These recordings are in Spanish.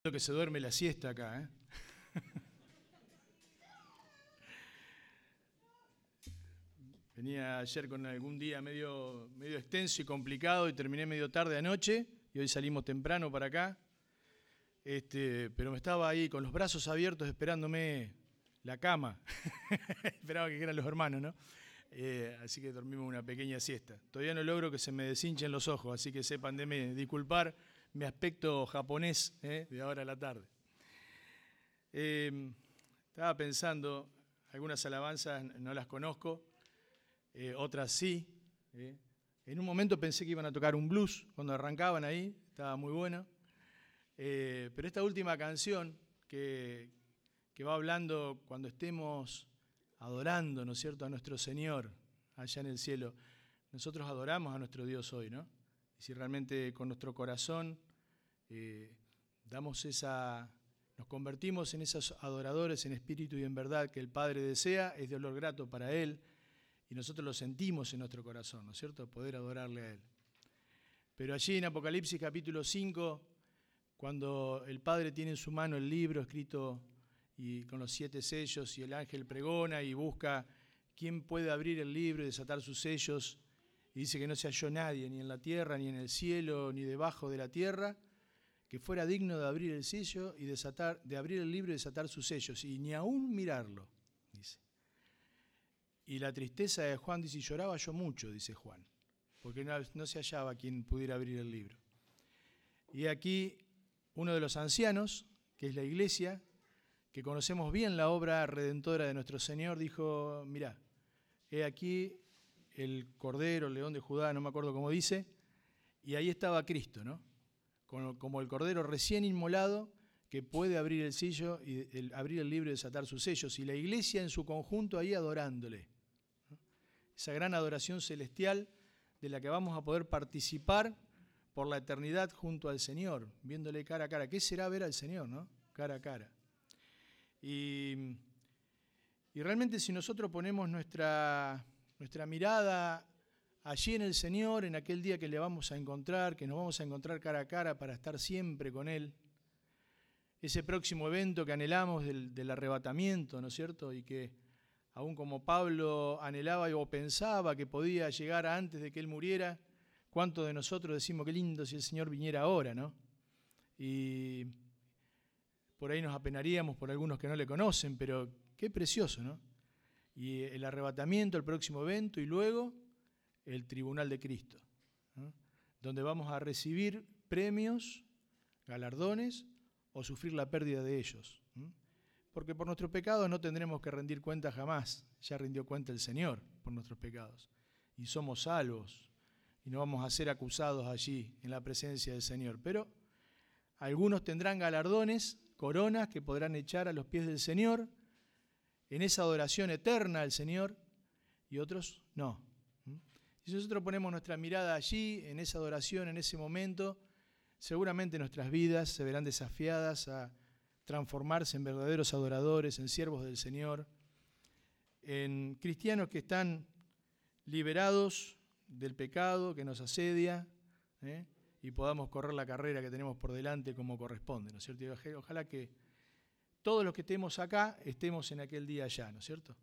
Que se duerme la siesta acá, ¿eh? Venía ayer con algún día medio extenso y complicado y terminé medio tarde anoche y hoy salimos temprano para acá. Pero me estaba ahí con los brazos abiertos esperándome la cama. Esperaba que eran los hermanos, ¿no? Así que dormimos una pequeña siesta. Todavía no logro que se me deshinchen los ojos, así que sepan de disculpar mi aspecto japonés de ahora a la tarde. Estaba pensando, algunas alabanzas no las conozco, otras sí. En un momento pensé que iban a tocar un blues cuando arrancaban ahí, estaba muy bueno. Pero esta última canción que va hablando cuando estemos adorando, ¿no es cierto?, a nuestro Señor allá en el cielo. Nosotros adoramos a nuestro Dios hoy, ¿no? Y si realmente con nuestro corazón nos convertimos en esos adoradores en espíritu y en verdad que el Padre desea, es de olor grato para Él y nosotros lo sentimos en nuestro corazón, ¿no es cierto?, poder adorarle a Él. Pero allí en Apocalipsis capítulo 5, cuando el Padre tiene en su mano el libro escrito y con los 7 sellos y el ángel pregona y busca quién puede abrir el libro y desatar sus sellos, y dice que no se halló nadie, ni en la tierra, ni en el cielo, ni debajo de la tierra, que fuera digno de abrir el sello y de abrir el libro y desatar sus sellos, y ni aún mirarlo, dice. Y la tristeza de Juan dice, y lloraba yo mucho, dice Juan, porque no se hallaba quien pudiera abrir el libro. Y aquí uno de los ancianos, que es la iglesia, que conocemos bien la obra redentora de nuestro Señor, dijo, mirá, he aquí el Cordero, el León de Judá, no me acuerdo cómo dice, y ahí estaba Cristo, ¿no? Como el Cordero recién inmolado, que puede abrir el sello y abrir el libro y desatar sus sellos, y la iglesia en su conjunto ahí adorándole, ¿no? Esa gran adoración celestial de la que vamos a poder participar por la eternidad junto al Señor, viéndole cara a cara. ¿Qué será ver al Señor, no? Cara a cara. Y realmente si nosotros ponemos nuestra mirada allí en el Señor, en aquel día que le vamos a encontrar, que nos vamos a encontrar cara a cara para estar siempre con Él, ese próximo evento que anhelamos del arrebatamiento, ¿no es cierto? Y que aún como Pablo anhelaba o pensaba que podía llegar antes de que Él muriera, ¿cuántos de nosotros decimos qué lindo si el Señor viniera ahora, ¿no? Y por ahí nos apenaríamos por algunos que no le conocen, pero qué precioso, ¿no? Y el arrebatamiento, el próximo evento, y luego el tribunal de Cristo, ¿no?, donde vamos a recibir premios, galardones, o sufrir la pérdida de ellos. Porque por nuestros pecados no tendremos que rendir cuenta jamás, ya rindió cuenta el Señor por nuestros pecados, y somos salvos, y no vamos a ser acusados allí en la presencia del Señor. Pero algunos tendrán galardones, coronas que podrán echar a los pies del Señor en esa adoración eterna al Señor, y otros no. Y si nosotros ponemos nuestra mirada allí, en esa adoración, en ese momento, seguramente nuestras vidas se verán desafiadas a transformarse en verdaderos adoradores, en siervos del Señor, en cristianos que están liberados del pecado que nos asedia, y podamos correr la carrera que tenemos por delante como corresponde, ¿no es cierto? Y ojalá que todos los que estemos acá estemos en aquel día allá, ¿no es cierto?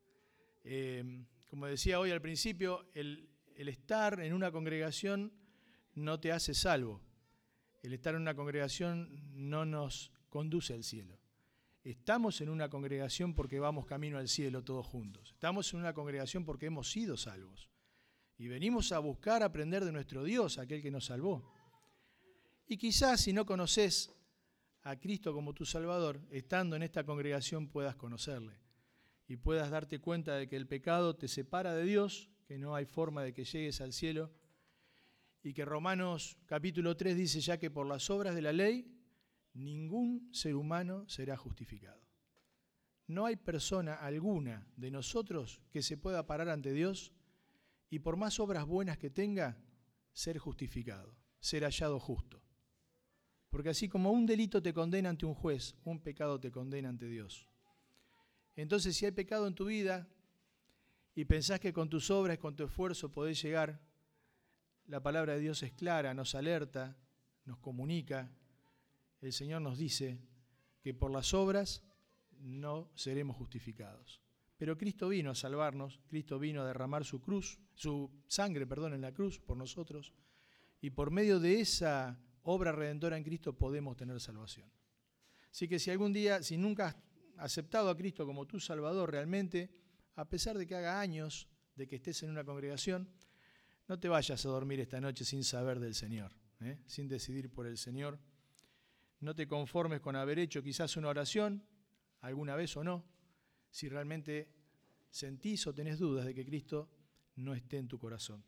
Como decía hoy al principio, el estar en una congregación no te hace salvo. El estar en una congregación no nos conduce al cielo. Estamos en una congregación porque vamos camino al cielo todos juntos. Estamos en una congregación porque hemos sido salvos. Y venimos a buscar aprender de nuestro Dios, aquel que nos salvó. Y quizás si no conoces a Cristo como tu Salvador, estando en esta congregación puedas conocerle y puedas darte cuenta de que el pecado te separa de Dios, que no hay forma de que llegues al cielo, y que Romanos capítulo 3 dice ya que por las obras de la ley ningún ser humano será justificado. No hay persona alguna de nosotros que se pueda parar ante Dios y por más obras buenas que tenga, ser justificado, ser hallado justo. Porque así como un delito te condena ante un juez, un pecado te condena ante Dios. Entonces, si hay pecado en tu vida y pensás que con tus obras, con tu esfuerzo podés llegar, la palabra de Dios es clara, nos alerta, nos comunica. el Señor nos dice que por las obras no seremos justificados. Pero Cristo vino a salvarnos, Cristo vino a derramar su sangre, en la cruz por nosotros, y por medio de esa obra redentora en Cristo podemos tener salvación. Así que si algún día, si nunca has aceptado a Cristo como tu Salvador realmente, a pesar de que haga años de que estés en una congregación, no te vayas a dormir esta noche sin saber del Señor, sin decidir por el Señor. No te conformes con haber hecho quizás una oración, alguna vez o no, si realmente sentís o tenés dudas de que Cristo no esté en tu corazón.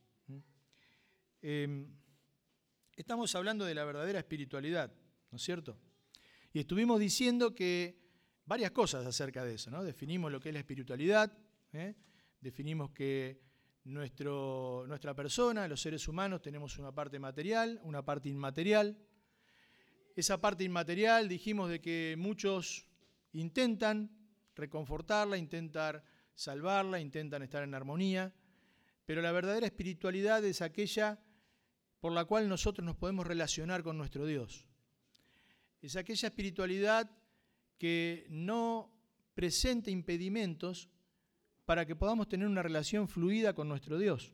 Estamos hablando de la verdadera espiritualidad, ¿no es cierto? Y estuvimos diciendo que varias cosas acerca de eso, ¿no? Definimos lo que es la espiritualidad, definimos que nuestra persona, los seres humanos, tenemos una parte material, una parte inmaterial. Esa parte inmaterial dijimos de que muchos intentan reconfortarla, intentan salvarla, intentan estar en armonía, pero la verdadera espiritualidad es aquella por la cual nosotros nos podemos relacionar con nuestro Dios. Es aquella espiritualidad que no presenta impedimentos para que podamos tener una relación fluida con nuestro Dios.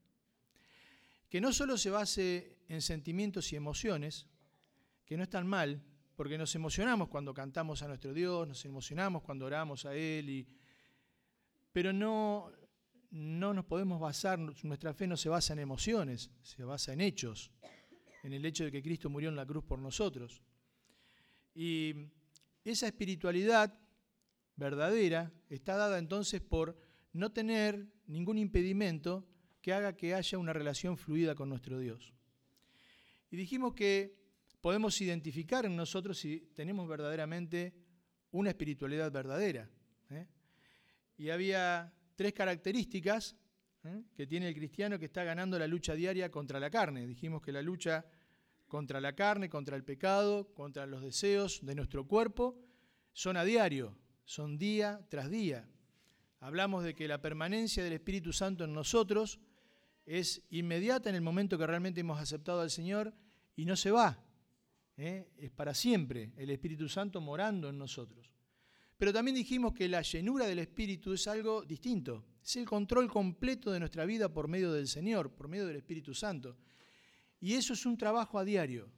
Que no solo se base en sentimientos y emociones, que no están mal, porque nos emocionamos cuando cantamos a nuestro Dios, nos emocionamos cuando oramos a Él, pero no nos podemos basar, nuestra fe no se basa en emociones, se basa en hechos, en el hecho de que Cristo murió en la cruz por nosotros. Y esa espiritualidad verdadera está dada entonces por no tener ningún impedimento que haga que haya una relación fluida con nuestro Dios. Y dijimos que podemos identificar en nosotros si tenemos verdaderamente una espiritualidad verdadera. Y había 3 características que tiene el cristiano que está ganando la lucha diaria contra la carne. Dijimos que la lucha contra la carne, contra el pecado, contra los deseos de nuestro cuerpo, son a diario, son día tras día. Hablamos de que la permanencia del Espíritu Santo en nosotros es inmediata en el momento que realmente hemos aceptado al Señor y no se va. Es para siempre el Espíritu Santo morando en nosotros. Pero también dijimos que la llenura del Espíritu es algo distinto. Es el control completo de nuestra vida por medio del Señor, por medio del Espíritu Santo. Y eso es un trabajo a diario.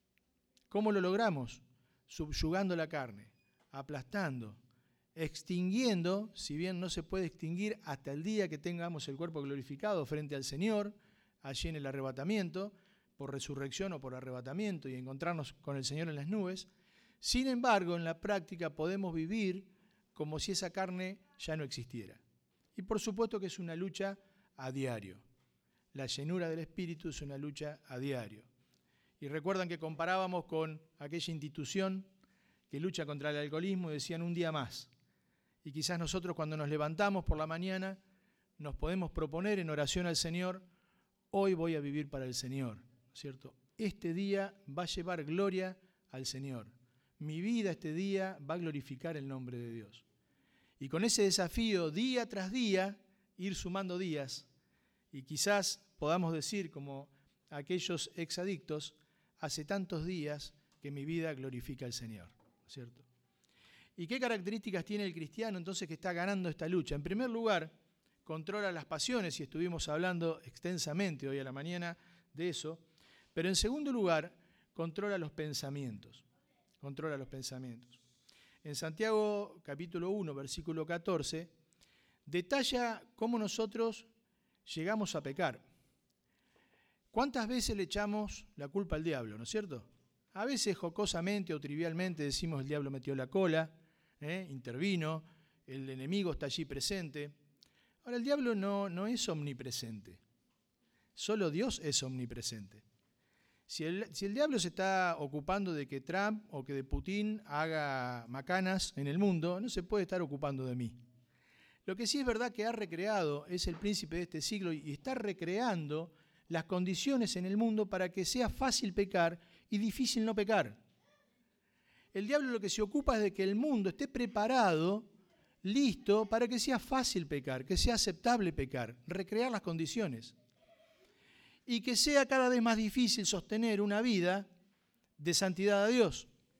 ¿Cómo lo logramos? Subyugando la carne, aplastando, extinguiendo, si bien no se puede extinguir hasta el día que tengamos el cuerpo glorificado frente al Señor, allí en el arrebatamiento, por resurrección o por arrebatamiento y encontrarnos con el Señor en las nubes. Sin embargo, en la práctica podemos vivir como si esa carne ya no existiera. Y por supuesto que es una lucha a diario. La llenura del Espíritu es una lucha a diario. Y recuerdan que comparábamos con aquella institución que lucha contra el alcoholismo y decían un día más. Y quizás nosotros cuando nos levantamos por la mañana nos podemos proponer en oración al Señor, hoy voy a vivir para el Señor, ¿cierto? Este día va a llevar gloria al Señor. Mi vida este día va a glorificar el nombre de Dios. Y con ese desafío, día tras día, ir sumando días, y quizás podamos decir, como aquellos exadictos, hace tantos días que mi vida glorifica al Señor, ¿cierto? ¿Y qué características tiene el cristiano entonces que está ganando esta lucha? En primer lugar, controla las pasiones, y estuvimos hablando extensamente hoy a la mañana de eso, pero en segundo lugar, controla los pensamientos. Controla los pensamientos. En Santiago capítulo 1, versículo 14, detalla cómo nosotros llegamos a pecar. ¿Cuántas veces le echamos la culpa al diablo, no es cierto? A veces jocosamente o trivialmente decimos el diablo metió la cola, intervino, el enemigo está allí presente. Ahora, el diablo no es omnipresente, solo Dios es omnipresente. Si el diablo se está ocupando de que Trump o que de Putin haga macanas en el mundo, no se puede estar ocupando de mí. Lo que sí es verdad que ha recreado, es el príncipe de este siglo y está recreando las condiciones en el mundo para que sea fácil pecar y difícil no pecar. El diablo lo que se ocupa es de que el mundo esté preparado, listo, para que sea fácil pecar, que sea aceptable pecar, recrear las condiciones. Y que sea cada vez más difícil sostener una vida de santidad a Dios.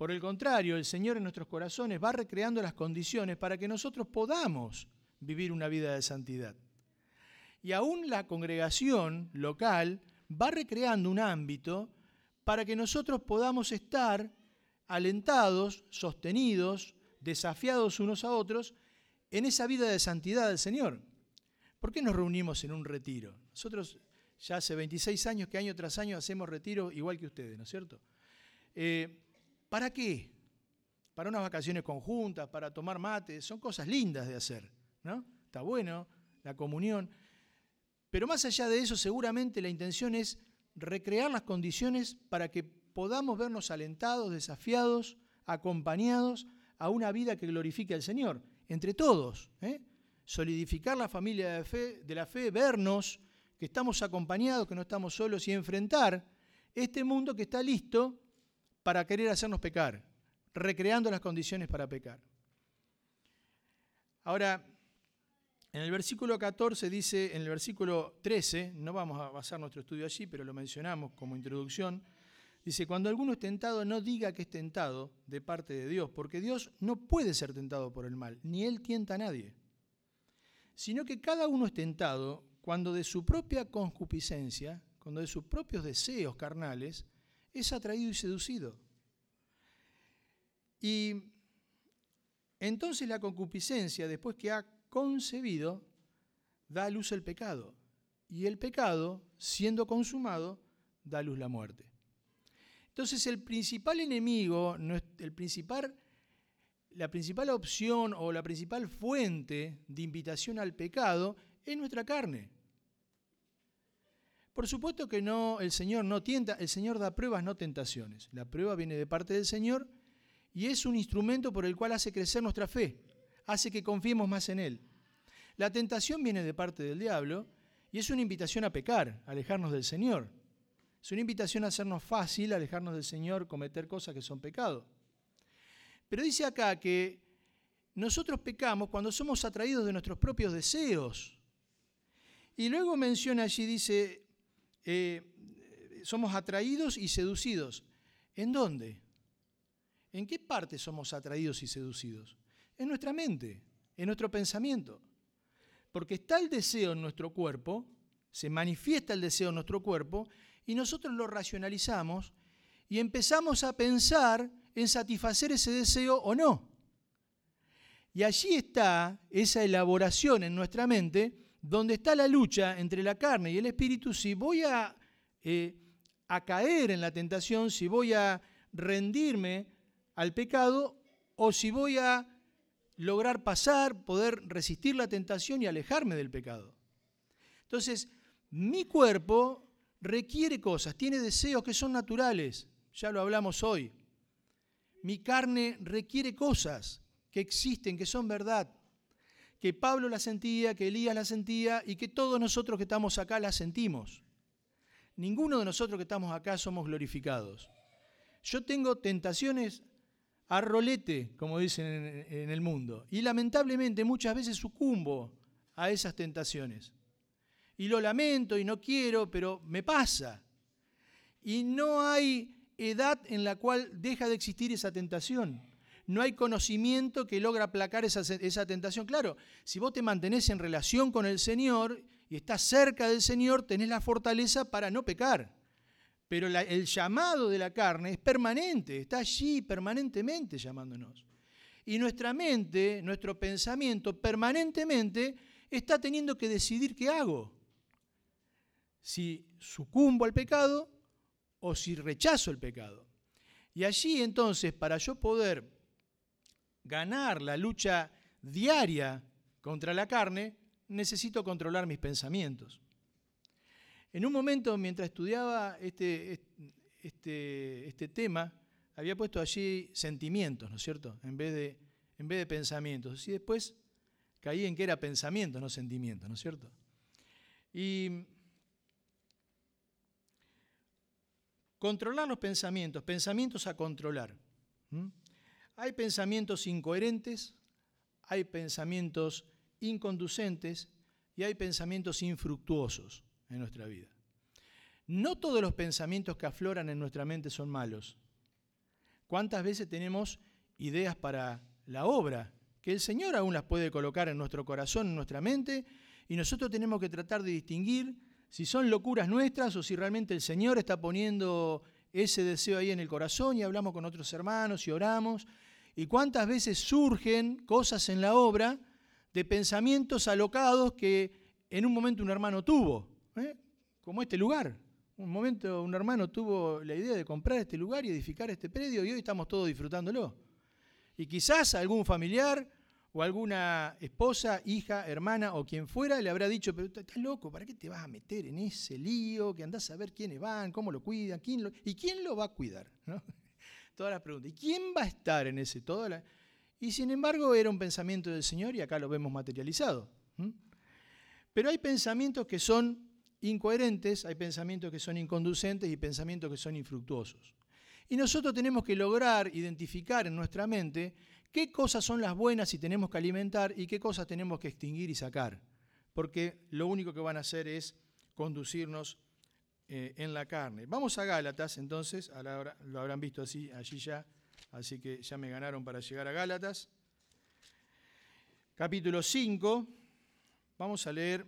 Por el contrario, el Señor en nuestros corazones va recreando las condiciones para que nosotros podamos vivir una vida de santidad. Y aún la congregación local va recreando un ámbito para que nosotros podamos estar alentados, sostenidos, desafiados unos a otros en esa vida de santidad del Señor. ¿Por qué nos reunimos en un retiro? Nosotros ya hace 26 años que año tras año hacemos retiro igual que ustedes, ¿no es cierto? ¿Para qué? Para unas vacaciones conjuntas, para tomar mate, son cosas lindas de hacer, ¿no? Está bueno, la comunión. Pero más allá de eso, seguramente la intención es recrear las condiciones para que podamos vernos alentados, desafiados, acompañados a una vida que glorifique al Señor, entre todos. Solidificar la familia de la fe, vernos que estamos acompañados, que no estamos solos y enfrentar este mundo que está listo para querer hacernos pecar, recreando las condiciones para pecar. Ahora, en el versículo 14 dice, en el versículo 13, no vamos a basar nuestro estudio allí, pero lo mencionamos como introducción, dice, cuando alguno es tentado, no diga que es tentado de parte de Dios, porque Dios no puede ser tentado por el mal, ni Él tienta a nadie, sino que cada uno es tentado cuando de su propia concupiscencia, cuando de sus propios deseos carnales, es atraído y seducido. Y entonces la concupiscencia, después que ha concebido, da a luz el pecado. Y el pecado, siendo consumado, da a luz la muerte. Entonces el principal enemigo, la principal opción o la principal fuente de invitación al pecado es nuestra carne. Por supuesto que no, el Señor no tienta, el Señor da pruebas, no tentaciones. La prueba viene de parte del Señor y es un instrumento por el cual hace crecer nuestra fe, hace que confiemos más en Él. La tentación viene de parte del diablo y es una invitación a pecar, a alejarnos del Señor. Es una invitación a hacernos fácil, a alejarnos del Señor, cometer cosas que son pecado. Pero dice acá que nosotros pecamos cuando somos atraídos de nuestros propios deseos. Y luego menciona allí, dice, somos atraídos y seducidos. ¿En dónde? ¿En qué parte somos atraídos y seducidos? En nuestra mente, en nuestro pensamiento. Porque está el deseo en nuestro cuerpo, se manifiesta el deseo en nuestro cuerpo, y nosotros lo racionalizamos y empezamos a pensar en satisfacer ese deseo o no. Y allí está esa elaboración en nuestra mente, donde está la lucha entre la carne y el espíritu, si voy a caer en la tentación, si voy a rendirme al pecado o si voy a lograr pasar, poder resistir la tentación y alejarme del pecado. Entonces, mi cuerpo requiere cosas, tiene deseos que son naturales, ya lo hablamos hoy. Mi carne requiere cosas que existen, que son verdad, que Pablo las sentía, que Elías las sentía y que todos nosotros que estamos acá las sentimos. Ninguno de nosotros que estamos acá somos glorificados. Yo tengo tentaciones a rolete, como dicen en el mundo, y lamentablemente muchas veces sucumbo a esas tentaciones. Y lo lamento y no quiero, pero me pasa. Y no hay edad en la cual deja de existir esa tentación. No hay conocimiento que logra aplacar esa tentación. Claro, si vos te mantenés en relación con el Señor y estás cerca del Señor, tenés la fortaleza para no pecar. Pero el llamado de la carne es permanente, está allí permanentemente llamándonos. Y nuestra mente, nuestro pensamiento permanentemente está teniendo que decidir qué hago. Si sucumbo al pecado o si rechazo el pecado. Y allí entonces, para yo poder ganar la lucha diaria contra la carne, necesito controlar mis pensamientos. En un momento, mientras estudiaba este tema, había puesto allí sentimientos, ¿no es cierto?, en vez de pensamientos. Y después caí en que era pensamiento, no sentimiento, ¿no es cierto? Y controlar los pensamientos a controlar. Hay pensamientos incoherentes, hay pensamientos inconducentes y hay pensamientos infructuosos en nuestra vida. No todos los pensamientos que afloran en nuestra mente son malos. ¿Cuántas veces tenemos ideas para la obra? Que el Señor aún las puede colocar en nuestro corazón, en nuestra mente, y nosotros tenemos que tratar de distinguir si son locuras nuestras o si realmente el Señor está poniendo ese deseo ahí en el corazón, y hablamos con otros hermanos y oramos. Y cuántas veces surgen cosas en la obra de pensamientos alocados que en un momento un hermano tuvo, como este lugar. Un momento un hermano tuvo la idea de comprar este lugar y edificar este predio, y hoy estamos todos disfrutándolo. Y quizás algún familiar o alguna esposa, hija, hermana o quien fuera le habrá dicho, pero estás loco, ¿para qué te vas a meter en ese lío? Que andás a ver quiénes van, cómo lo cuidan, ¿y quién lo va a cuidar? ¿No? Todas las preguntas. ¿Y quién va a estar en ese? Y sin embargo era un pensamiento del Señor y acá lo vemos materializado. Pero hay pensamientos que son incoherentes, hay pensamientos que son inconducentes y pensamientos que son infructuosos. Y nosotros tenemos que lograr identificar en nuestra mente qué cosas son las buenas y tenemos que alimentar y qué cosas tenemos que extinguir y sacar. Porque lo único que van a hacer es conducirnos en la carne. Vamos a Gálatas, entonces, lo habrán visto allí ya, así que ya me ganaron para llegar a Gálatas. Capítulo 5, vamos a leer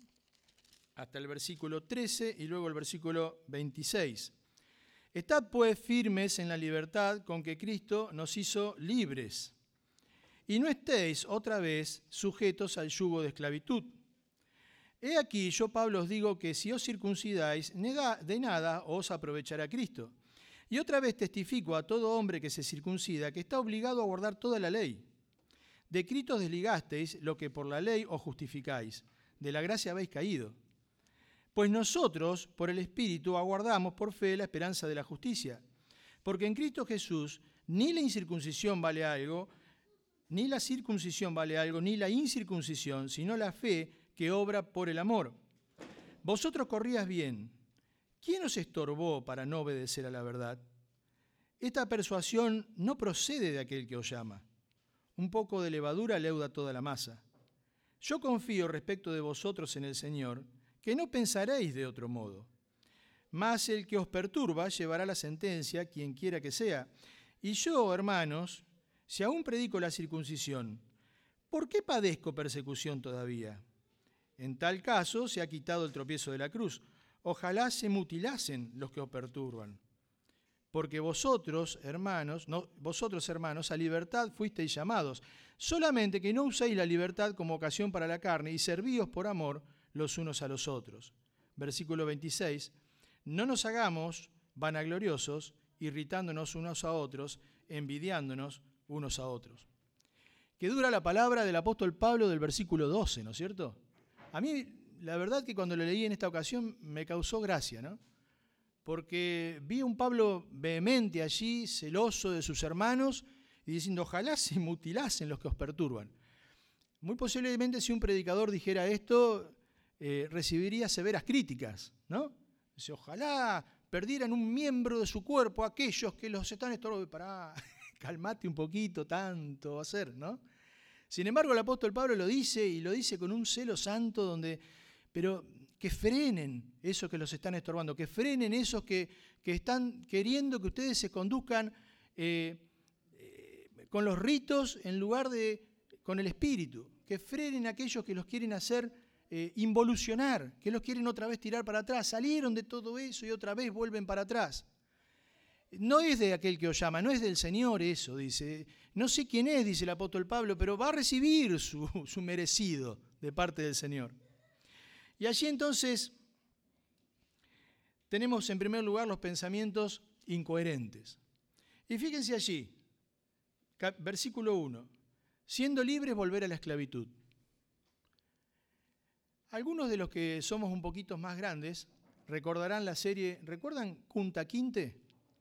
hasta el versículo 13 y luego el versículo 26. Estad pues firmes en la libertad con que Cristo nos hizo libres, y no estéis otra vez sujetos al yugo de esclavitud. He aquí, yo Pablo os digo que si os circuncidáis, de nada os aprovechará Cristo. Y otra vez testifico a todo hombre que se circuncida que está obligado a guardar toda la ley. De Cristo os desligasteis lo que por la ley os justificáis, de la gracia habéis caído. Pues nosotros, por el Espíritu, aguardamos por fe la esperanza de la justicia. Porque en Cristo Jesús ni la incircuncisión vale algo, ni la circuncisión vale algo, ni la incircuncisión, sino la fe que obra por el amor. Vosotros corrías bien. ¿Quién os estorbó para no obedecer a la verdad? Esta persuasión no procede de aquel que os llama. Un poco de levadura leuda toda la masa. Yo confío respecto de vosotros en el Señor, que no pensaréis de otro modo. Mas el que os perturba llevará la sentencia, quien quiera que sea. Y yo, hermanos, si aún predico la circuncisión, ¿por qué padezco persecución todavía? En tal caso se ha quitado el tropiezo de la cruz. Ojalá se mutilasen los que os perturban. Porque vosotros, hermanos, a libertad fuisteis llamados, solamente que no uséis la libertad como ocasión para la carne y servíos por amor los unos a los otros. Versículo 26. No nos hagamos vanagloriosos, irritándonos unos a otros, envidiándonos unos a otros. Qué dura la palabra del apóstol Pablo del versículo 12, ¿no es cierto? A mí, la verdad que cuando lo leí en esta ocasión me causó gracia, ¿no? Porque vi a un Pablo vehemente allí, celoso de sus hermanos, y diciendo, ojalá se mutilasen los que os perturban. Muy posiblemente si un predicador dijera esto, recibiría severas críticas, ¿no? Dice, ojalá perdieran un miembro de su cuerpo aquellos que los están estorbando. Pará, calmate un poquito, tanto va a ser, ¿no? Sin embargo, el apóstol Pablo lo dice, y lo dice con un celo santo, pero que frenen esos que los están estorbando, que frenen esos que están queriendo que ustedes se conduzcan con los ritos en lugar de con el espíritu, que frenen aquellos que los quieren hacer involucionar, que los quieren otra vez tirar para atrás. Salieron de todo eso y otra vez vuelven para atrás. No es de aquel que os llama, no es del Señor eso, dice. No sé quién es, dice el apóstol Pablo, pero va a recibir su merecido de parte del Señor. Y allí entonces tenemos en primer lugar los pensamientos incoherentes. Y fíjense allí, versículo 1. Siendo libres, volver a la esclavitud. Algunos de los que somos un poquito más grandes recordarán la serie, ¿recuerdan Kunta Kinte?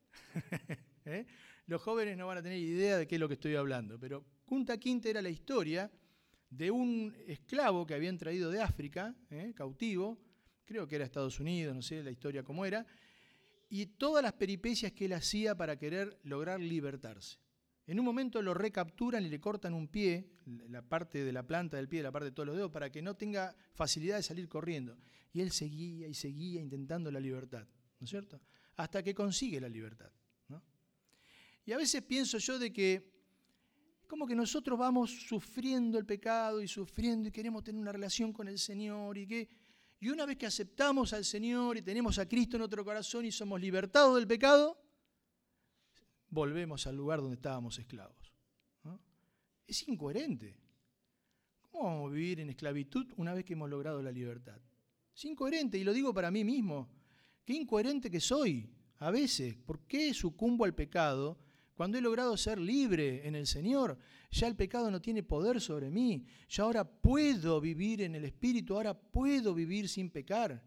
Los jóvenes no van a tener idea de qué es lo que estoy hablando, pero Kunta Kinte era la historia de un esclavo que habían traído de África, cautivo, creo que era Estados Unidos, no sé la historia cómo era, y todas las peripecias que él hacía para querer lograr libertarse. En un momento lo recapturan y le cortan un pie, la parte de la planta del pie, la parte de todos los dedos, para que no tenga facilidad de salir corriendo. Y él seguía y seguía intentando la libertad, ¿no es cierto? Hasta que consigue la libertad, ¿no? Y a veces pienso yo de que como que nosotros vamos sufriendo el pecado y sufriendo y queremos tener una relación con el Señor y una vez que aceptamos al Señor y tenemos a Cristo en nuestro corazón y somos libertados del pecado, volvemos al lugar donde estábamos esclavos, ¿no? Es incoherente. ¿Cómo vamos a vivir en esclavitud una vez que hemos logrado la libertad? Es incoherente, y lo digo para mí mismo. Qué incoherente que soy a veces. ¿Por qué sucumbo al pecado cuando he logrado ser libre en el Señor? Ya el pecado no tiene poder sobre mí. Ya ahora puedo vivir en el Espíritu, ahora puedo vivir sin pecar.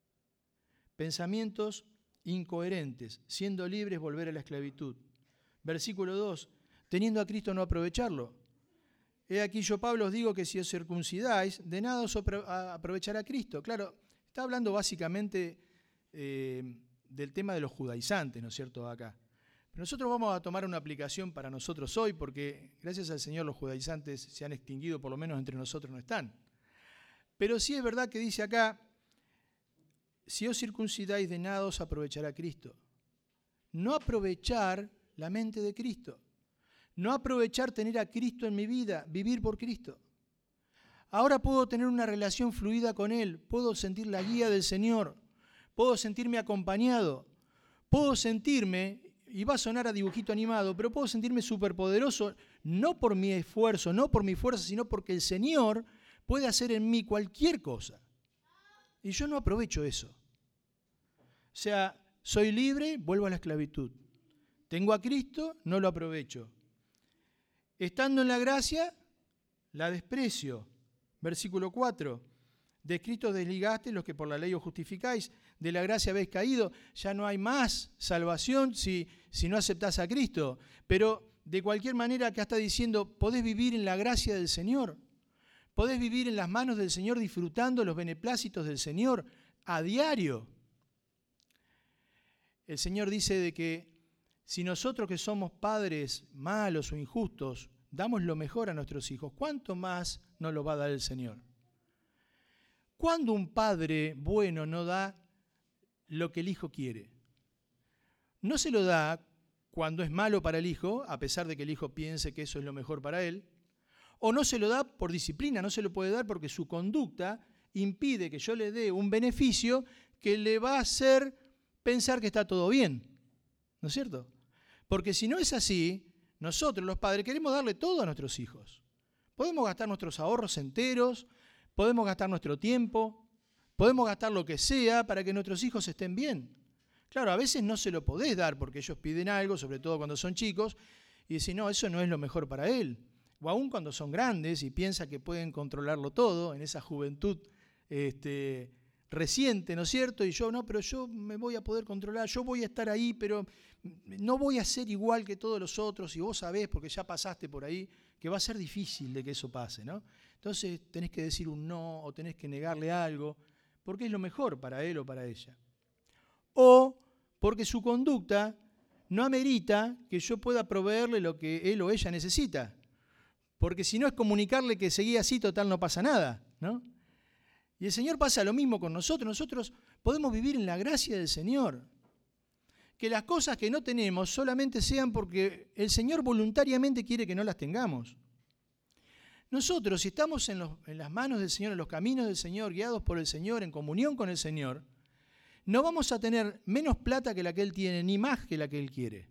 Pensamientos incoherentes, siendo libres volver a la esclavitud. Versículo 2, teniendo a Cristo no aprovecharlo. He aquí yo, Pablo, os digo que si os circuncidáis, de nada os aprovechará Cristo. Claro, está hablando básicamente del tema de los judaizantes, ¿no es cierto?, acá. Pero nosotros vamos a tomar una aplicación para nosotros hoy, porque gracias al Señor los judaizantes se han extinguido, por lo menos entre nosotros no están. Pero sí es verdad que dice acá, si os circuncidáis, de nada os aprovechará Cristo. No aprovechar la mente de Cristo. No aprovechar tener a Cristo en mi vida, vivir por Cristo. Ahora puedo tener una relación fluida con Él, puedo sentir la guía del Señor, puedo sentirme acompañado, puedo sentirme, y va a sonar a dibujito animado, pero puedo sentirme superpoderoso, no por mi esfuerzo, no por mi fuerza, sino porque el Señor puede hacer en mí cualquier cosa. Y yo no aprovecho eso. O sea, soy libre, vuelvo a la esclavitud. Tengo a Cristo, no lo aprovecho. Estando en la gracia, la desprecio. Versículo 4. De Cristo desligaste los que por la ley os justificáis, de la gracia habéis caído, ya no hay más salvación si no aceptás a Cristo. Pero de cualquier manera acá está diciendo, podés vivir en la gracia del Señor, podés vivir en las manos del Señor disfrutando los beneplácitos del Señor a diario. El Señor dice de que si nosotros que somos padres malos o injustos damos lo mejor a nuestros hijos, ¿cuánto más nos lo va a dar el Señor? ¿Cuándo un padre bueno no da lo que el hijo quiere? No se lo da cuando es malo para el hijo, a pesar de que el hijo piense que eso es lo mejor para él, o no se lo da por disciplina, no se lo puede dar porque su conducta impide que yo le dé un beneficio que le va a hacer pensar que está todo bien, ¿no es cierto? Porque si no es así, nosotros los padres queremos darle todo a nuestros hijos. Podemos gastar nuestros ahorros enteros, podemos gastar nuestro tiempo, podemos gastar lo que sea para que nuestros hijos estén bien. Claro, a veces no se lo podés dar porque ellos piden algo, sobre todo cuando son chicos, y dicen, no, eso no es lo mejor para él. O aún cuando son grandes y piensan que pueden controlarlo todo, en esa juventud reciente, ¿no es cierto? Y yo, no, pero yo me voy a poder controlar, yo voy a estar ahí, pero no voy a ser igual que todos los otros, y vos sabés, porque ya pasaste por ahí, que va a ser difícil de que eso pase, ¿no? Entonces tenés que decir un no, o tenés que negarle algo, porque es lo mejor para él o para ella. O porque su conducta no amerita que yo pueda proveerle lo que él o ella necesita. Porque si no es comunicarle que seguí así, total no pasa nada, ¿no? Y el Señor pasa lo mismo con nosotros. Nosotros podemos vivir en la gracia del Señor. Que las cosas que no tenemos solamente sean porque el Señor voluntariamente quiere que no las tengamos. Nosotros, si estamos en las manos del Señor, en los caminos del Señor, guiados por el Señor, en comunión con el Señor, no vamos a tener menos plata que la que Él tiene, ni más que la que Él quiere.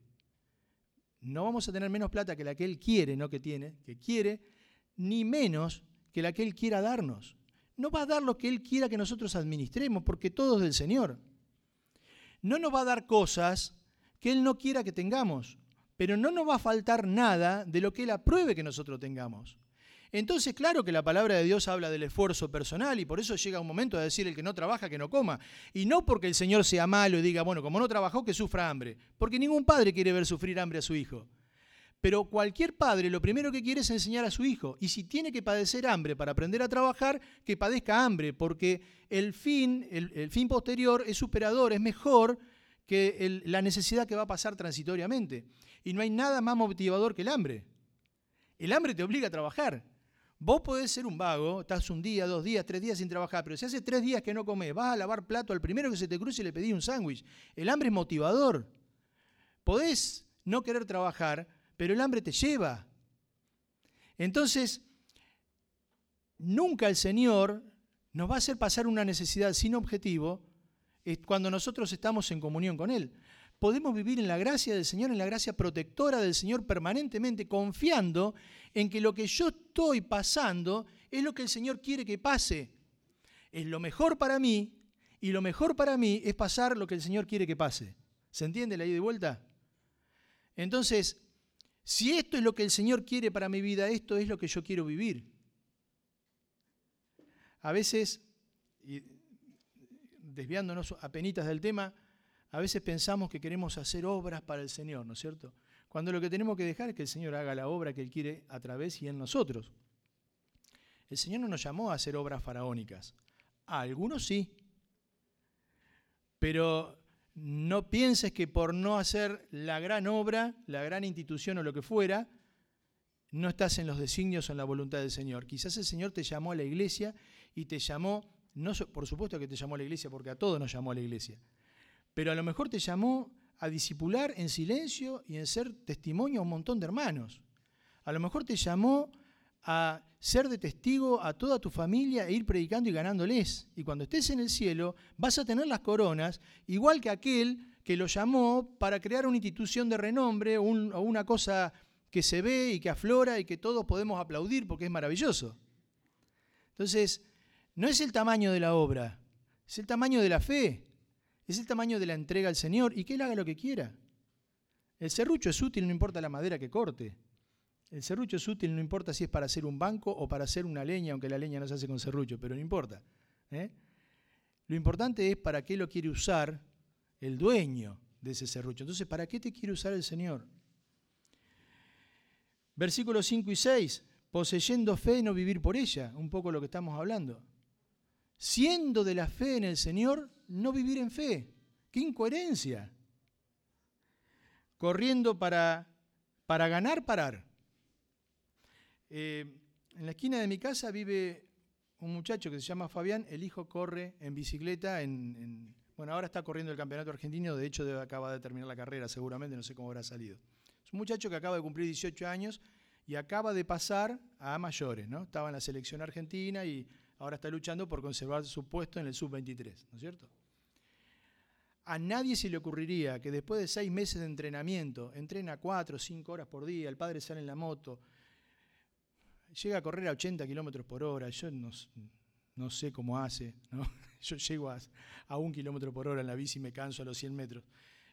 No vamos a tener menos plata que la que Él quiere, no que tiene, que quiere, ni menos que la que Él quiera darnos. No va a dar lo que Él quiera que nosotros administremos, porque todo es del Señor. No nos va a dar cosas que Él no quiera que tengamos, pero no nos va a faltar nada de lo que Él apruebe que nosotros tengamos. Entonces, claro que la palabra de Dios habla del esfuerzo personal y por eso llega un momento a decir el que no trabaja, que no coma. Y no porque el Señor sea malo y diga, bueno, como no trabajó, que sufra hambre. Porque ningún padre quiere ver sufrir hambre a su hijo. Pero cualquier padre lo primero que quiere es enseñar a su hijo. Y si tiene que padecer hambre para aprender a trabajar, que padezca hambre, porque el fin posterior es superador, es mejor que la necesidad que va a pasar transitoriamente. Y no hay nada más motivador que el hambre. El hambre te obliga a trabajar. Vos podés ser un vago, estás un día, 2 días, 3 días sin trabajar, pero si hace 3 días que no comés, vas a lavar plato al primero que se te cruce y le pedís un sándwich. El hambre es motivador. Podés no querer trabajar, pero el hambre te lleva. Entonces, nunca el Señor nos va a hacer pasar una necesidad sin objetivo cuando nosotros estamos en comunión con Él. Podemos vivir en la gracia del Señor, en la gracia protectora del Señor permanentemente, confiando en que lo que yo estoy pasando es lo que el Señor quiere que pase. Es lo mejor para mí, y lo mejor para mí es pasar lo que el Señor quiere que pase. ¿Se entiende la ida y vuelta? Entonces, si esto es lo que el Señor quiere para mi vida, esto es lo que yo quiero vivir. A veces, y desviándonos apenitas del tema, a veces pensamos que queremos hacer obras para el Señor, ¿no es cierto? Cuando lo que tenemos que dejar es que el Señor haga la obra que Él quiere a través y en nosotros. El Señor no nos llamó a hacer obras faraónicas. A algunos sí. Pero no pienses que por no hacer la gran obra, la gran institución o lo que fuera, no estás en los designios o en la voluntad del Señor. Quizás el Señor te llamó a la iglesia y te llamó, no, por supuesto que te llamó a la iglesia porque a todos nos llamó a la iglesia, pero a lo mejor te llamó a discipular en silencio y en ser testimonio a un montón de hermanos. A lo mejor te llamó a ser de testigo a toda tu familia e ir predicando y ganándoles. Y cuando estés en el cielo vas a tener las coronas, igual que aquel que lo llamó para crear una institución de renombre o una cosa que se ve y que aflora y que todos podemos aplaudir porque es maravilloso. Entonces, no es el tamaño de la obra, es el tamaño de la fe, es el tamaño de la entrega al Señor y que Él haga lo que quiera. El serrucho es útil, no importa la madera que corte. El serrucho es útil, no importa si es para hacer un banco o para hacer una leña, aunque la leña no se hace con serrucho, pero no importa. Lo importante es para qué lo quiere usar el dueño de ese serrucho. Entonces, ¿para qué te quiere usar el Señor? Versículos 5 y 6, poseyendo fe y no vivir por ella, un poco lo que estamos hablando. Siendo de la fe en el Señor, no vivir en fe. ¡Qué incoherencia! Corriendo para ganar, parar. En la esquina de mi casa vive un muchacho que se llama Fabián, el hijo corre en bicicleta, bueno, ahora está corriendo el campeonato argentino, de hecho acaba de terminar la carrera seguramente, no sé cómo habrá salido. Es un muchacho que acaba de cumplir 18 años y acaba de pasar a mayores, ¿no? Estaba en la selección argentina y ahora está luchando por conservar su puesto en el sub-23, ¿no es cierto? A nadie se le ocurriría que después de 6 meses de entrenamiento, entrena 4 o 5 horas por día, el padre sale en la moto, llega a correr a 80 kilómetros por hora, yo no sé cómo hace, ¿no? Yo llego a 1 kilómetro por hora en la bici y me canso a los 100 metros.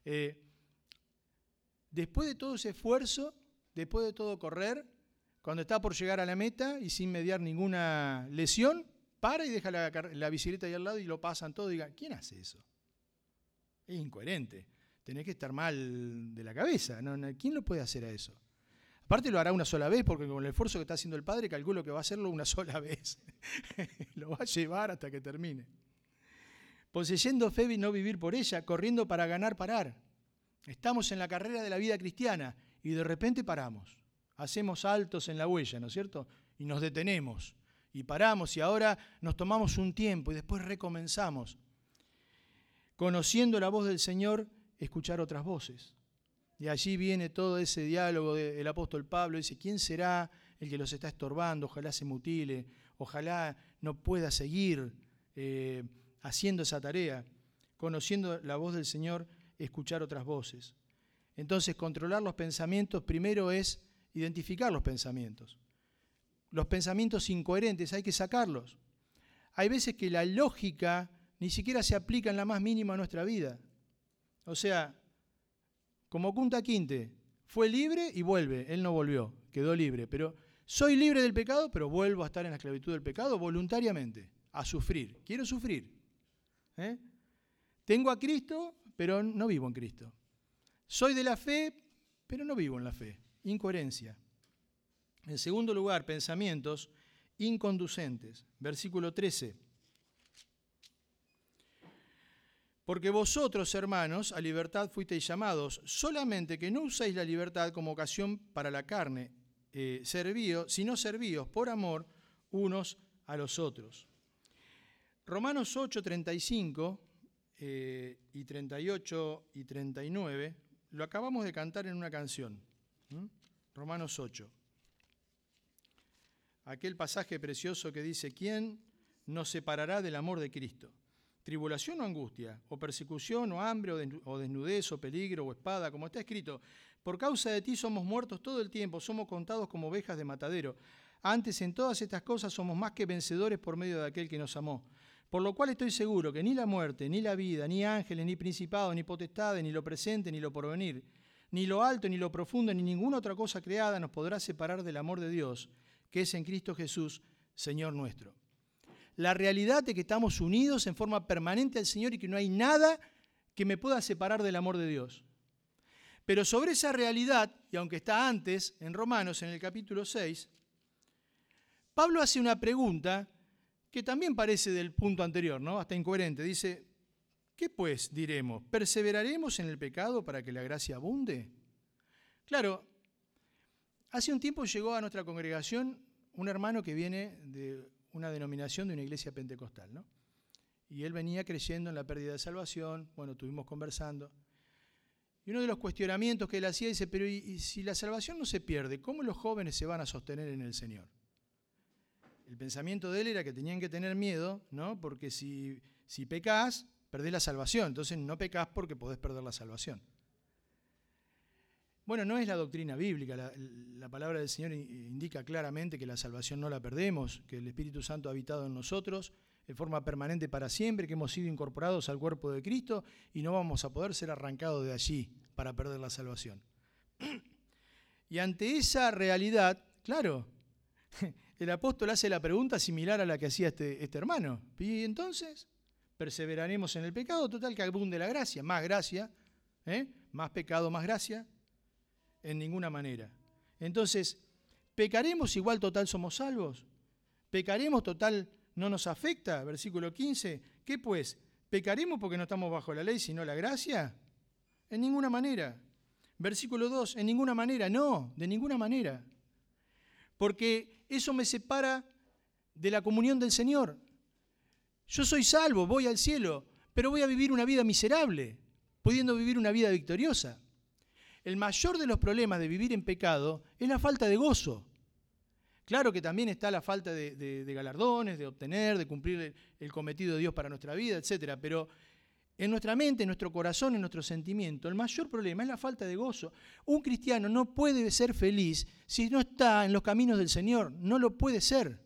Después de todo ese esfuerzo, después de todo correr, cuando está por llegar a la meta y sin mediar ninguna lesión, para y deja la bicicleta ahí al lado y lo pasan todo y digan, ¿quién hace eso? Es incoherente, tenés que estar mal de la cabeza, ¿no? ¿Quién lo puede hacer a eso? Aparte lo hará una sola vez, porque con el esfuerzo que está haciendo el padre, calculo que va a hacerlo una sola vez. Lo va a llevar hasta que termine. Poseyendo fe y no vivir por ella, corriendo para ganar, parar. Estamos en la carrera de la vida cristiana y de repente paramos. Hacemos altos en la huella, ¿no es cierto? Y nos detenemos. Y paramos y ahora nos tomamos un tiempo y después recomenzamos. Conociendo la voz del Señor, escuchar otras voces. Y allí viene todo ese diálogo del apóstol Pablo. Dice, ¿quién será el que los está estorbando? Ojalá se mutile, ojalá no pueda seguir haciendo esa tarea. Conociendo la voz del Señor, escuchar otras voces. Entonces, controlar los pensamientos primero es identificar los pensamientos. Los pensamientos incoherentes hay que sacarlos. Hay veces que la lógica ni siquiera se aplica en la más mínima a nuestra vida. O sea, como Kunta Kinte, fue libre y vuelve. Él no volvió, quedó libre. Pero soy libre del pecado, pero vuelvo a estar en la esclavitud del pecado voluntariamente, a sufrir. Quiero sufrir. Tengo a Cristo, pero no vivo en Cristo. Soy de la fe, pero no vivo en la fe. Incoherencia. En segundo lugar, pensamientos inconducentes. Versículo 13. Porque vosotros, hermanos, a libertad fuisteis llamados, solamente que no uséis la libertad como ocasión para la carne, sino servíos por amor unos a los otros. Romanos 8, 35 y 38 y 39, lo acabamos de cantar en una canción, Romanos 8. Aquel pasaje precioso que dice, ¿quién nos separará del amor de Cristo? ¿Tribulación o angustia? ¿O persecución o hambre o desnudez o peligro o espada? Como está escrito, por causa de ti somos muertos todo el tiempo, somos contados como ovejas de matadero. Antes en todas estas cosas somos más que vencedores por medio de aquel que nos amó. Por lo cual estoy seguro que ni la muerte, ni la vida, ni ángeles, ni principados, ni potestades, ni lo presente, ni lo porvenir, ni lo alto, ni lo profundo, ni ninguna otra cosa creada nos podrá separar del amor de Dios, que es en Cristo Jesús, Señor nuestro. La realidad de que estamos unidos en forma permanente al Señor y que no hay nada que me pueda separar del amor de Dios. Pero sobre esa realidad, y aunque está antes, en Romanos, en el capítulo 6, Pablo hace una pregunta que también parece del punto anterior, ¿no? Hasta incoherente. Dice, ¿qué pues diremos? ¿Perseveraremos en el pecado para que la gracia abunde? Claro, hace un tiempo llegó a nuestra congregación un hermano que viene de una denominación de una iglesia pentecostal, ¿no? Y él venía creyendo en la pérdida de salvación, bueno, estuvimos conversando. Y uno de los cuestionamientos que él hacía dice, pero ¿y si la salvación no se pierde, cómo los jóvenes se van a sostener en el Señor? El pensamiento de él era que tenían que tener miedo, ¿no? Porque si pecás, perdés la salvación, entonces no pecás porque podés perder la salvación. Bueno, no es la doctrina bíblica, la palabra del Señor indica claramente que la salvación no la perdemos, que el Espíritu Santo ha habitado en nosotros de forma permanente para siempre, que hemos sido incorporados al cuerpo de Cristo y no vamos a poder ser arrancados de allí para perder la salvación. Y ante esa realidad, claro, el apóstol hace la pregunta similar a la que hacía este hermano. Y entonces, perseveraremos en el pecado, total que abunde la gracia, más pecado, más gracia. En ninguna manera. Entonces, ¿pecaremos igual total somos salvos? ¿Pecaremos total no nos afecta? Versículo 15. ¿Qué pues? ¿Pecaremos porque no estamos bajo la ley sino la gracia? En ninguna manera. Versículo 2. En ninguna manera. No, de ninguna manera. Porque eso me separa de la comunión del Señor. Yo soy salvo, voy al cielo, pero voy a vivir una vida miserable, pudiendo vivir una vida victoriosa. El mayor de los problemas de vivir en pecado es la falta de gozo. Claro que también está la falta de galardones, de obtener, de cumplir el cometido de Dios para nuestra vida, etc. Pero en nuestra mente, en nuestro corazón, en nuestro sentimiento, el mayor problema es la falta de gozo. Un cristiano no puede ser feliz si no está en los caminos del Señor. No lo puede ser.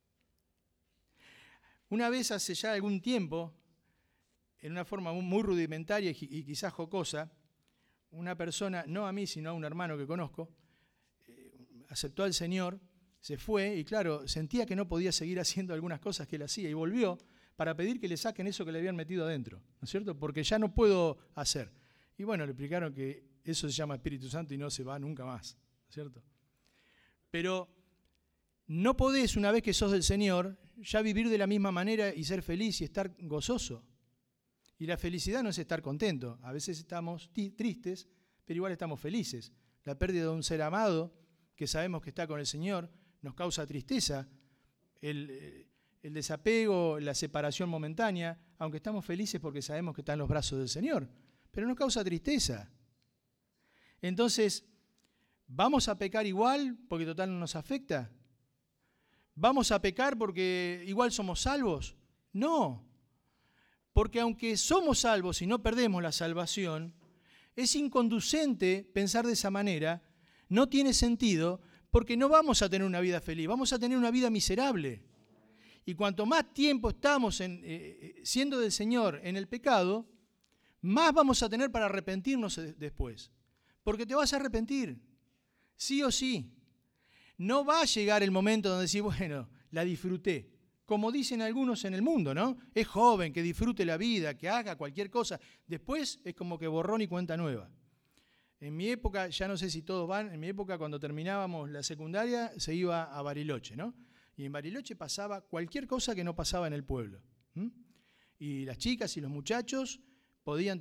Una vez hace ya algún tiempo, en una forma muy rudimentaria y quizás jocosa, una persona, no a mí, sino a un hermano que conozco, aceptó al Señor, se fue y claro, sentía que no podía seguir haciendo algunas cosas que él hacía y volvió para pedir que le saquen eso que le habían metido adentro, ¿no es cierto? Porque ya no puedo hacer. Y bueno, le explicaron que eso se llama Espíritu Santo y no se va nunca más, ¿no es cierto? Pero no podés, una vez que sos del Señor, ya vivir de la misma manera y ser feliz y estar gozoso. Y la felicidad no es estar contento. A veces estamos tristes, pero igual estamos felices. La pérdida de un ser amado, que sabemos que está con el Señor, nos causa tristeza. El desapego, la separación momentánea, aunque estamos felices porque sabemos que está en los brazos del Señor, pero nos causa tristeza. Entonces, ¿vamos a pecar igual porque total no nos afecta? ¿Vamos a pecar porque igual somos salvos? No. Porque aunque somos salvos y no perdemos la salvación, es inconducente pensar de esa manera, no tiene sentido, porque no vamos a tener una vida feliz, vamos a tener una vida miserable. Y cuanto más tiempo estamos siendo del Señor en el pecado, más vamos a tener para arrepentirnos después. Porque te vas a arrepentir, sí o sí. No va a llegar el momento donde decís, bueno, la disfruté. Como dicen algunos en el mundo, ¿no? Es joven, que disfrute la vida, que haga cualquier cosa. Después es como que borrón y cuenta nueva. En mi época, ya no sé si todos van, en mi época cuando terminábamos la secundaria se iba a Bariloche, ¿no? Y en Bariloche pasaba cualquier cosa que no pasaba en el pueblo. Y las chicas y los muchachos podían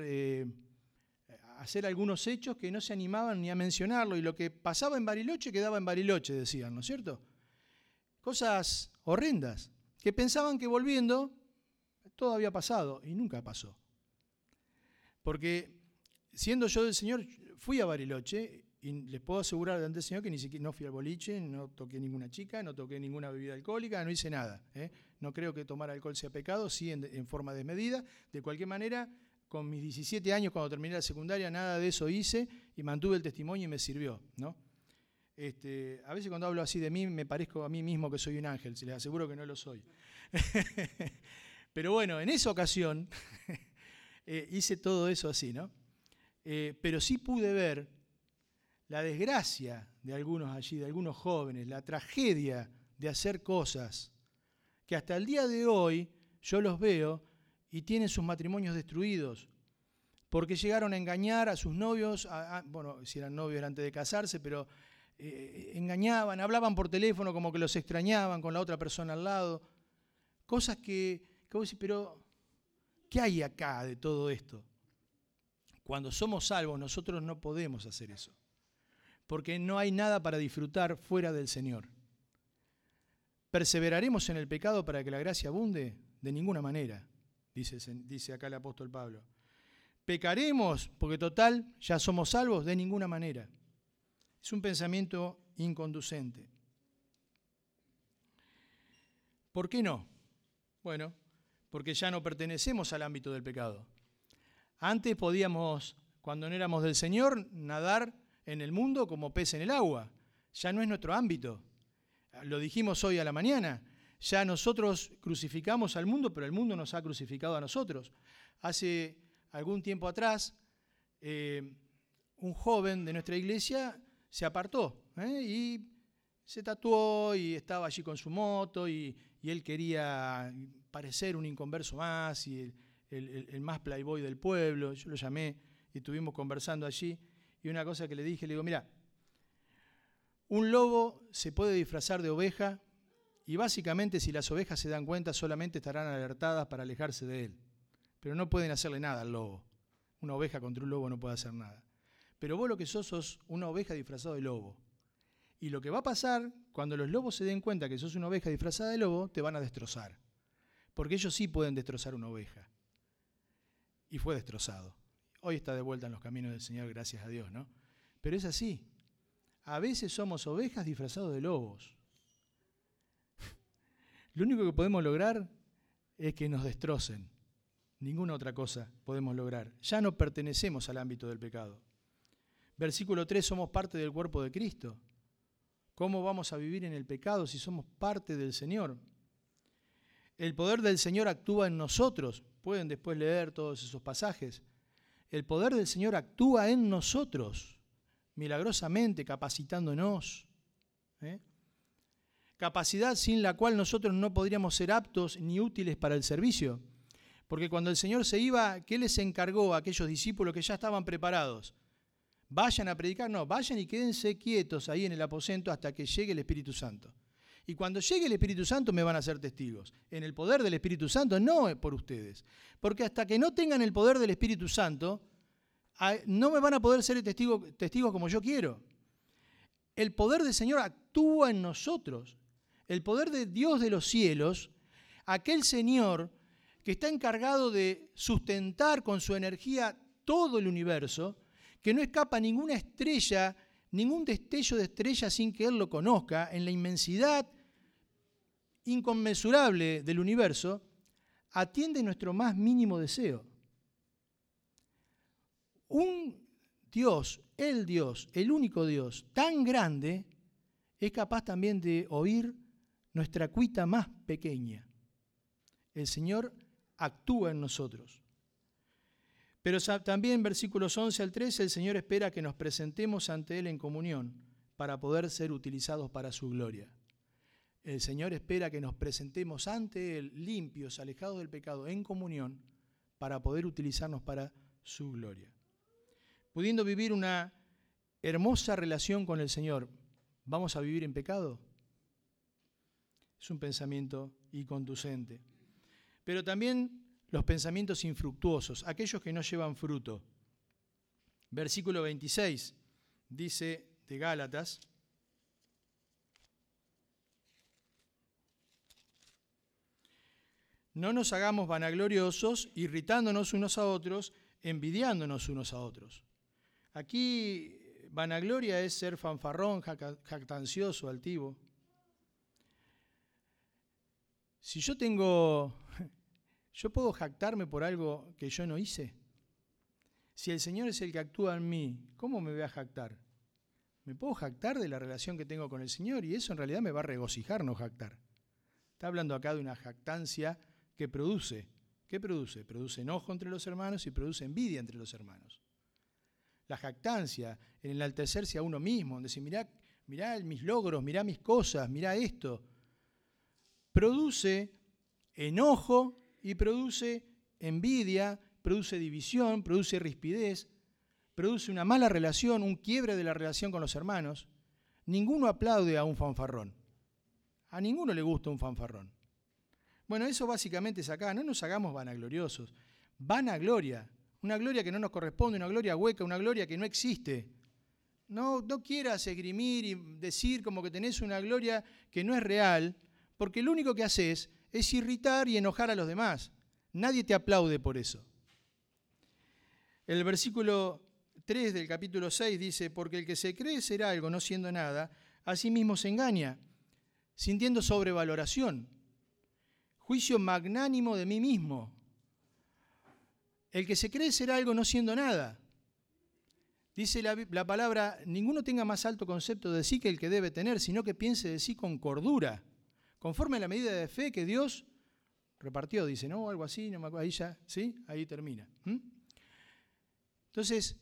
hacer algunos hechos que no se animaban ni a mencionarlo. Y lo que pasaba en Bariloche quedaba en Bariloche, decían, ¿no es cierto? Cosas horrendas, que pensaban que volviendo todo había pasado y nunca pasó. Porque siendo yo del Señor, fui a Bariloche y les puedo asegurar delante del Señor que ni siquiera no fui al boliche, no toqué ninguna chica, no toqué ninguna bebida alcohólica, no hice nada. No creo que tomar alcohol sea pecado, sí en forma desmedida. De cualquier manera, con mis 17 años, cuando terminé la secundaria, nada de eso hice y mantuve el testimonio y me sirvió, ¿no? A veces cuando hablo así de mí, me parezco a mí mismo que soy un ángel, se les aseguro que no lo soy. Pero bueno, en esa ocasión hice todo eso así, ¿no? Pero sí pude ver la desgracia de algunos allí, de algunos jóvenes, la tragedia de hacer cosas que hasta el día de hoy yo los veo y tienen sus matrimonios destruidos porque llegaron a engañar a sus novios, bueno, si eran novios era antes de casarse, pero engañaban, hablaban por teléfono como que los extrañaban con la otra persona al lado, cosas que vos decís, pero ¿qué hay acá de todo esto? Cuando somos salvos nosotros no podemos hacer eso, porque no hay nada para disfrutar fuera del Señor. ¿Perseveraremos en el pecado para que la gracia abunde? De ninguna manera, dice acá el apóstol Pablo. ¿Pecaremos porque total ya somos salvos? De ninguna manera. Es un pensamiento inconducente. ¿Por qué no? Bueno, porque ya no pertenecemos al ámbito del pecado. Antes podíamos, cuando no éramos del Señor, nadar en el mundo como pez en el agua. Ya no es nuestro ámbito. Lo dijimos hoy a la mañana. Ya nosotros crucificamos al mundo, pero el mundo nos ha crucificado a nosotros. Hace algún tiempo atrás, un joven de nuestra iglesia se apartó y se tatuó y estaba allí con su moto y él quería parecer un inconverso más y el más playboy del pueblo. Yo lo llamé y estuvimos conversando allí y una cosa que le dije, le digo, mira, un lobo se puede disfrazar de oveja y básicamente si las ovejas se dan cuenta solamente estarán alertadas para alejarse de él, pero no pueden hacerle nada al lobo. Una oveja contra un lobo no puede hacer nada. Pero vos lo que sos una oveja disfrazada de lobo. Y lo que va a pasar, cuando los lobos se den cuenta que sos una oveja disfrazada de lobo, te van a destrozar. Porque ellos sí pueden destrozar una oveja. Y fue destrozado. Hoy está de vuelta en los caminos del Señor, gracias a Dios, ¿no? Pero es así. A veces somos ovejas disfrazados de lobos. Lo único que podemos lograr es que nos destrocen. Ninguna otra cosa podemos lograr. Ya no pertenecemos al ámbito del pecado. Versículo 3, somos parte del cuerpo de Cristo. ¿Cómo vamos a vivir en el pecado si somos parte del Señor? El poder del Señor actúa en nosotros. Pueden después leer todos esos pasajes. El poder del Señor actúa en nosotros, milagrosamente, capacitándonos. Capacidad sin la cual nosotros no podríamos ser aptos ni útiles para el servicio. Porque cuando el Señor se iba, ¿qué les encargó a aquellos discípulos que ya estaban preparados? ¿Vayan a predicar? No, vayan y quédense quietos ahí en el aposento hasta que llegue el Espíritu Santo. Y cuando llegue el Espíritu Santo me van a ser testigos. En el poder del Espíritu Santo, no por ustedes. Porque hasta que no tengan el poder del Espíritu Santo, no me van a poder ser testigos como yo quiero. El poder del Señor actúa en nosotros. El poder de Dios de los cielos, aquel Señor que está encargado de sustentar con su energía todo el universo, que no escapa ninguna estrella, ningún destello de estrella sin que Él lo conozca, en la inmensidad inconmensurable del universo, atiende nuestro más mínimo deseo. Un Dios, el único Dios, tan grande, es capaz también de oír nuestra cuita más pequeña. El Señor actúa en nosotros. Pero también versículos 11 al 13, el Señor espera que nos presentemos ante Él en comunión para poder ser utilizados para su gloria. El Señor espera que nos presentemos ante Él limpios, alejados del pecado, en comunión, para poder utilizarnos para su gloria. Pudiendo vivir una hermosa relación con el Señor, ¿vamos a vivir en pecado? Es un pensamiento inconducente. Pero también los pensamientos infructuosos, aquellos que no llevan fruto. Versículo 26 dice de Gálatas: no nos hagamos vanagloriosos, irritándonos unos a otros, envidiándonos unos a otros. Aquí vanagloria es ser fanfarrón, jactancioso, altivo. Si yo puedo jactarme por algo que yo no hice. Si el Señor es el que actúa en mí, ¿cómo me voy a jactar? Me puedo jactar de la relación que tengo con el Señor y eso en realidad me va a regocijar no jactar. Está hablando acá de una jactancia que produce. ¿Qué produce? Produce enojo entre los hermanos y produce envidia entre los hermanos. La jactancia, en el enaltecerse a uno mismo, en decir, mirá mis logros, mirá mis cosas, mirá esto, produce enojo y produce envidia, produce división, produce rispidez, produce una mala relación, un quiebre de la relación con los hermanos. Ninguno aplaude a un fanfarrón. A ninguno le gusta un fanfarrón. Bueno, eso básicamente es acá. No nos hagamos vanagloriosos. Vanagloria. Una gloria que no nos corresponde, una gloria hueca, una gloria que no existe. No quieras esgrimir y decir como que tenés una gloria que no es real, porque lo único que haces es irritar y enojar a los demás. Nadie te aplaude por eso. El versículo 3 del capítulo 6 dice, porque el que se cree ser algo no siendo nada, a sí mismo se engaña, sintiendo sobrevaloración, juicio magnánimo de mí mismo. El que se cree ser algo no siendo nada. Dice la palabra, ninguno tenga más alto concepto de sí que el que debe tener, sino que piense de sí con cordura, conforme a la medida de fe que Dios repartió, dice, ¿no? Algo así, no me acuerdo, ahí ya, ¿sí? Ahí termina. Entonces,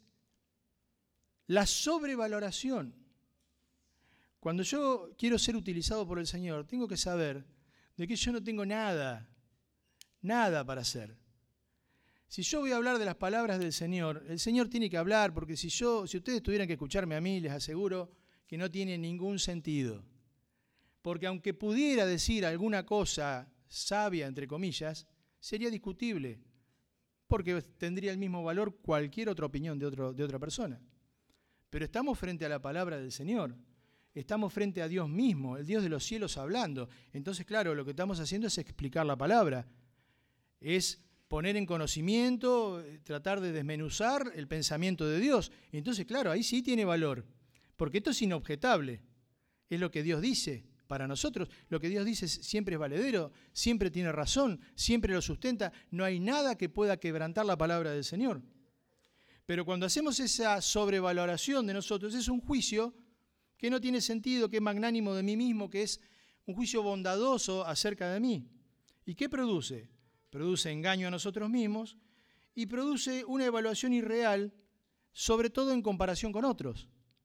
la sobrevaloración. Cuando yo quiero ser utilizado por el Señor, tengo que saber de que yo no tengo nada para hacer. Si yo voy a hablar de las palabras del Señor, el Señor tiene que hablar, porque si ustedes tuvieran que escucharme a mí, les aseguro que no tiene ningún sentido. Porque aunque pudiera decir alguna cosa sabia, entre comillas, sería discutible, porque tendría el mismo valor cualquier otra opinión de otra persona. Pero estamos frente a la palabra del Señor. Estamos frente a Dios mismo, el Dios de los cielos hablando. Entonces, claro, lo que estamos haciendo es explicar la palabra. Es poner en conocimiento, tratar de desmenuzar el pensamiento de Dios. Entonces, claro, ahí sí tiene valor, porque esto es inobjetable. Es lo que Dios dice para nosotros. Lo que Dios dice siempre es valedero, siempre tiene razón, siempre lo sustenta. No hay nada que pueda quebrantar la palabra del Señor. Pero cuando hacemos esa sobrevaloración de nosotros, es un juicio que no tiene sentido, que es magnánimo de mí mismo, que es un juicio bondadoso acerca de mí. ¿Y qué produce? Produce engaño a nosotros mismos y produce una evaluación irreal, sobre todo en comparación con otros.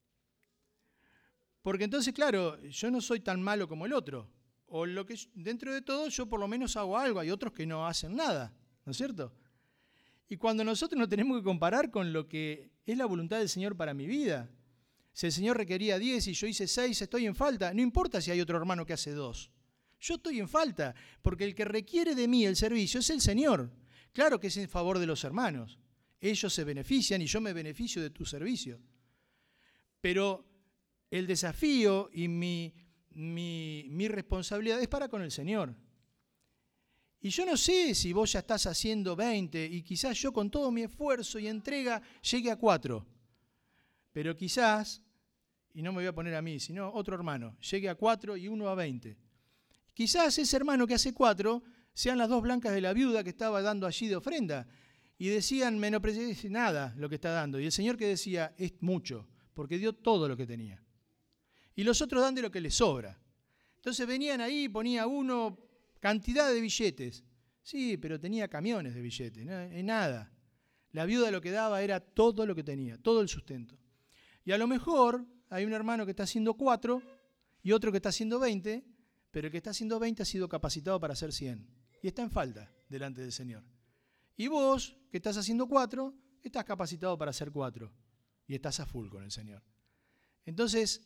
Porque entonces, claro, yo no soy tan malo como el otro. O dentro de todo yo por lo menos hago algo, hay otros que no hacen nada, ¿no es cierto? Y cuando nosotros nos tenemos que comparar con lo que es la voluntad del Señor para mi vida, si el Señor requería 10 y yo hice 6, estoy en falta. No importa si hay otro hermano que hace 2. Yo estoy en falta, porque el que requiere de mí el servicio es el Señor. Claro que es en favor de los hermanos. Ellos se benefician y yo me beneficio de tu servicio. Pero el desafío y mi responsabilidad es para con el Señor. Y yo no sé si vos ya estás haciendo 20 y quizás yo con todo mi esfuerzo y entrega llegue a 4. Pero quizás, y no me voy a poner a mí, sino otro hermano, llegue a 4 y uno a 20. Quizás ese hermano que hace 4 sean las 2 blancas de la viuda que estaba dando allí de ofrenda. Y decían, menosprecié nada lo que está dando. Y el Señor que decía, es mucho, porque dio todo lo que tenía. Y los otros dan de lo que les sobra. Entonces venían ahí, ponía uno cantidad de billetes. Sí, pero tenía camiones de billetes, ¿no? Nada. La viuda lo que daba era todo lo que tenía, todo el sustento. Y a lo mejor hay un hermano que está haciendo 4 y otro que está haciendo 20, pero el que está haciendo 20 ha sido capacitado para hacer 100. Y está en falta delante del Señor. Y vos, que estás haciendo 4, estás capacitado para hacer 4. Y estás a full con el Señor. Entonces,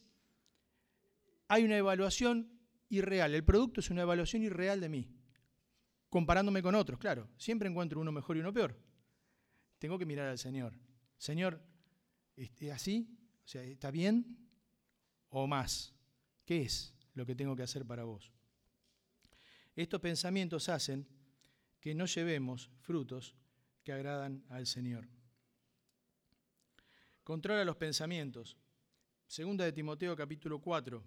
hay una evaluación irreal. El producto es una evaluación irreal de mí. Comparándome con otros, claro. Siempre encuentro uno mejor y uno peor. Tengo que mirar al Señor. Señor, ¿es así? O sea, ¿está bien o más? ¿Qué es lo que tengo que hacer para vos? Estos pensamientos hacen que no llevemos frutos que agradan al Señor. Controla los pensamientos. Segunda de Timoteo capítulo 4.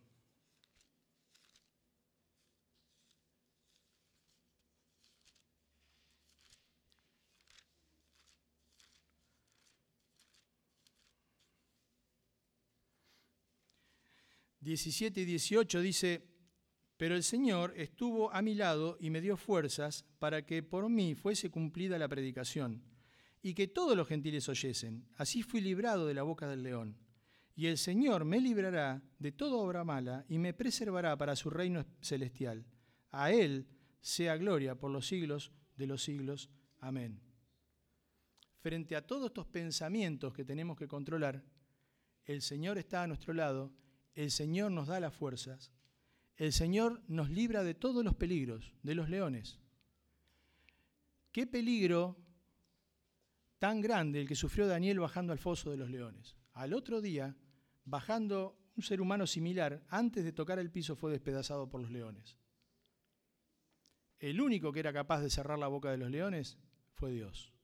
(17 y 18) dice: pero el Señor estuvo a mi lado y me dio fuerzas para que por mí fuese cumplida la predicación, y que todos los gentiles oyesen. Así fui librado de la boca del león. Y el Señor me librará de toda obra mala y me preservará para su reino celestial. A Él sea gloria por los siglos de los siglos. Amén. Frente a todos estos pensamientos que tenemos que controlar, el Señor está a nuestro lado, el Señor nos da las fuerzas, el Señor nos libra de todos los peligros, de los leones. ¿Qué peligro tan grande el que sufrió Daniel bajando al foso de los leones? Al otro día, bajando un ser humano similar, antes de tocar el piso fue despedazado por los leones. El único que era capaz de cerrar la boca de los leones fue Dios.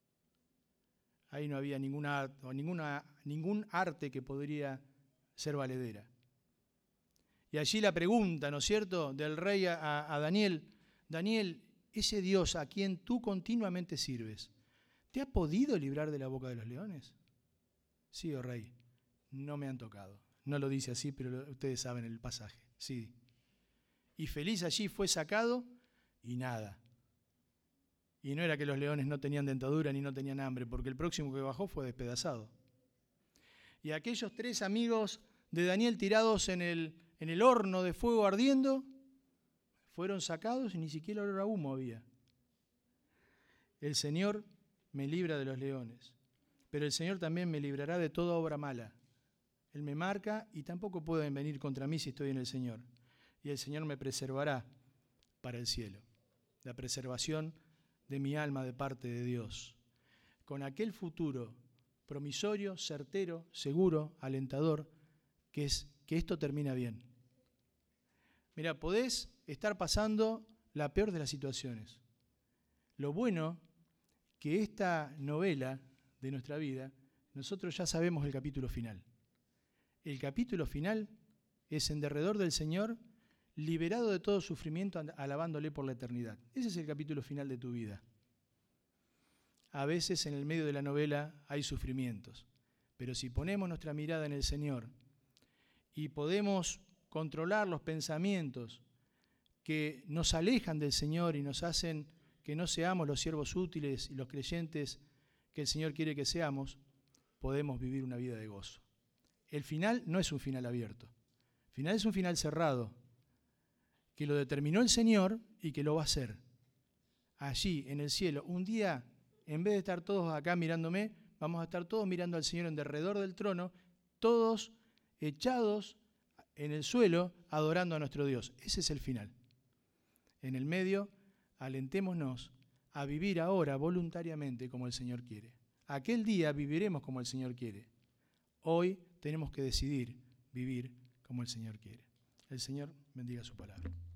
Ahí no había ningún arte que podría ser valedera. Y allí la pregunta, ¿no es cierto?, del rey a Daniel: Daniel, ese Dios a quien tú continuamente sirves, ¿te ha podido librar de la boca de los leones? Sí, oh rey, no me han tocado. No lo dice así, pero ustedes saben el pasaje. Sí. Y feliz allí fue sacado y nada. Y no era que los leones no tenían dentadura ni no tenían hambre, porque el próximo que bajó fue despedazado. Y aquellos 3 amigos de Daniel tirados en el horno de fuego ardiendo, fueron sacados y ni siquiera olor a humo había. El Señor me libra de los leones, pero el Señor también me librará de toda obra mala. Él me marca y tampoco pueden venir contra mí si estoy en el Señor. Y el Señor me preservará para el cielo. La preservación de mi alma de parte de Dios. Con aquel futuro promisorio, certero, seguro, alentador, que es que esto termina bien. Mira, podés estar pasando la peor de las situaciones. Lo bueno que esta novela de nuestra vida, nosotros ya sabemos el capítulo final. El capítulo final es en derredor del Señor, liberado de todo sufrimiento, alabándole por la eternidad. Ese es el capítulo final de tu vida. A veces en el medio de la novela hay sufrimientos, pero si ponemos nuestra mirada en el Señor y podemos controlar los pensamientos que nos alejan del Señor y nos hacen que no seamos los siervos útiles y los creyentes que el Señor quiere que seamos, podemos vivir una vida de gozo. El final no es un final abierto. El final es un final cerrado, que lo determinó el Señor y que lo va a hacer. Allí, en el cielo, un día, en vez de estar todos acá mirándome, vamos a estar todos mirando al Señor en derredor del trono, todos echados en el suelo, adorando a nuestro Dios. Ese es el final. En el medio, alentémonos a vivir ahora voluntariamente como el Señor quiere. Aquel día viviremos como el Señor quiere. Hoy tenemos que decidir vivir como el Señor quiere. El Señor bendiga su palabra.